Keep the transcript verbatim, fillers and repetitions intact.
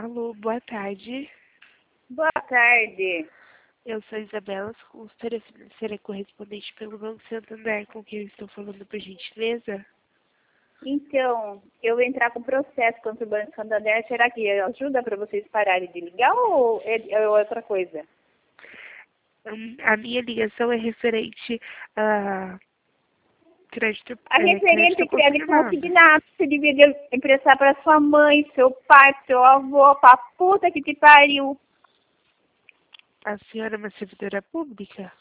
Alô, boa tarde. Boa tarde. Eu sou Isabela, consultora financeira correspondente pelo Banco Santander, com quem eu estou falando, por gentileza. Então, eu vou entrar com processo contra o Banco Santander. Será que ajuda para vocês pararem de ligar ou é, é outra coisa? Hum, A minha ligação é referente a crédito, A é, referente crédito a crédito consignado. consignado, você devia emprestar para sua mãe, seu pai, seu avô, pra puta que te pariu. A senhora é uma servidora pública?